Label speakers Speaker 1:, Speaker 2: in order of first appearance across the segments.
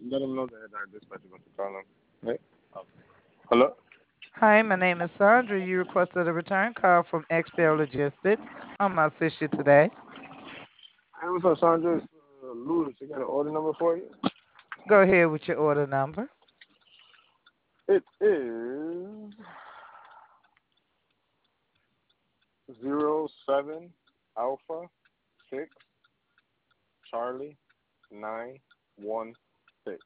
Speaker 1: let them know that our dispatcher about to call them. Right? Hello?
Speaker 2: Hi, my name is Sandra. You requested a return call from XPL Logistics. How may I assist you today?
Speaker 1: Hey, what's up, Sandra? It's Lewis. You got an order number for you?
Speaker 2: Go ahead with your order number.
Speaker 1: It is 07 Alpha 6 Charlie 916.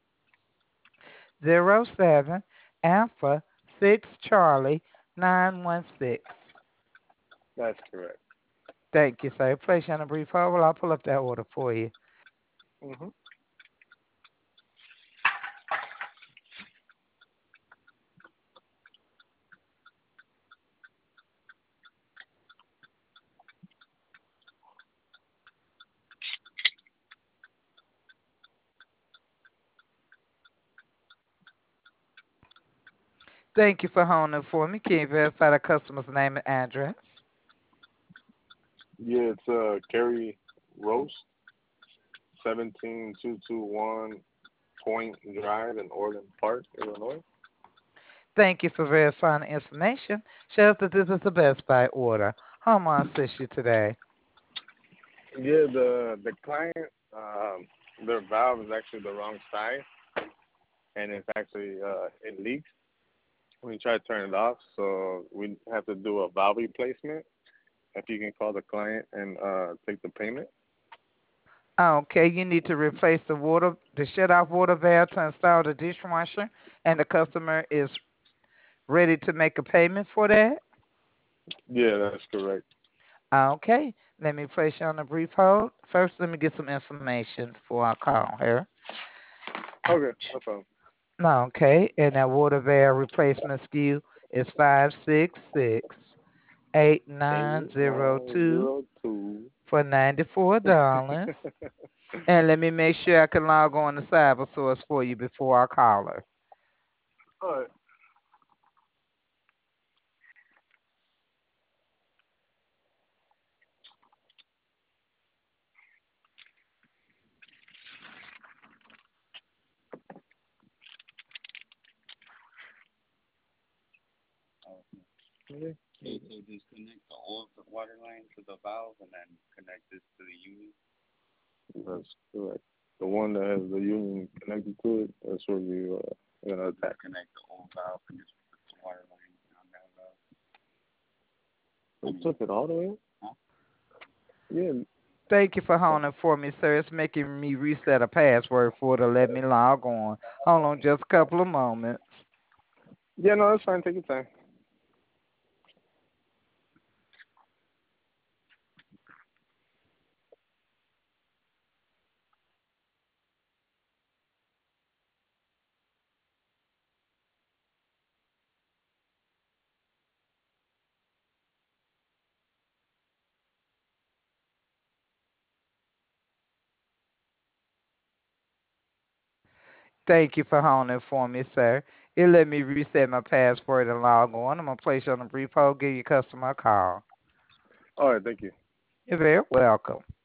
Speaker 2: 07 Alpha 6 Charlie 916.
Speaker 1: That's correct.
Speaker 2: Thank you, sir. Place you on a brief hold while I pull up that order for you.
Speaker 1: Mm-hmm.
Speaker 2: Thank you for holding for me. Can you verify the customer's name and address?
Speaker 1: Yeah, it's Kerry Roast, 17221 Point Drive in Orland Park, Illinois.
Speaker 2: Thank you for verifying the information. Shows that this is a Best Buy order. How may I assist you today?
Speaker 1: Yeah, the client, their valve is actually the wrong size, and it's actually it leaks when you try to turn it off. So we have to do a valve replacement. If you can call the client and take the payment.
Speaker 2: Okay, you need to replace the shut-off water valve to install the dishwasher, and the customer is ready to make a payment for that.
Speaker 1: Yeah, that's correct.
Speaker 2: Okay, let me place you on a brief hold. First, let me get some information before I call her.
Speaker 1: Okay,
Speaker 2: Ouch.
Speaker 1: no problem.
Speaker 2: Okay, and that water valve replacement SKU is 5668902
Speaker 1: 8902.
Speaker 2: for $94. And let me make sure I can log on to CyberSource for you before I call her.
Speaker 1: All right. That's correct. The one that has the union connected to it, that's where you gonna attack. It took it all the way. Yeah,
Speaker 2: Thank you for holding for me, sir. It's making me reset a password for to let me log on. Hold on just a couple of moments.
Speaker 1: yeah, no, that's fine. Take your time.
Speaker 2: Thank you for holding for me, sir. It let me reset my password and log on. I'm gonna place you on a brief hold, give your customer a call.
Speaker 1: All right, thank you.
Speaker 2: You're very welcome.